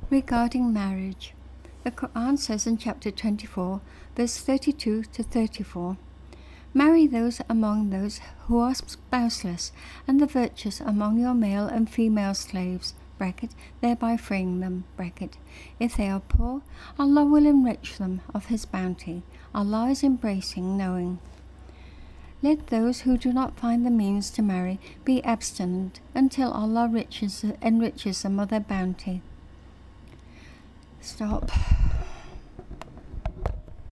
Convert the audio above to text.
regarding marriage. The Quran says in chapter 24, verse 32 to 34, "Marry those among those who are spouseless, and the virtuous among your male and female slaves, thereby freeing them, if they are poor, Allah will enrich them of His bounty. Allah is embracing, knowing. Let those who do not find the means to marry be abstinent until Allah enriches them of their bounty." Stop.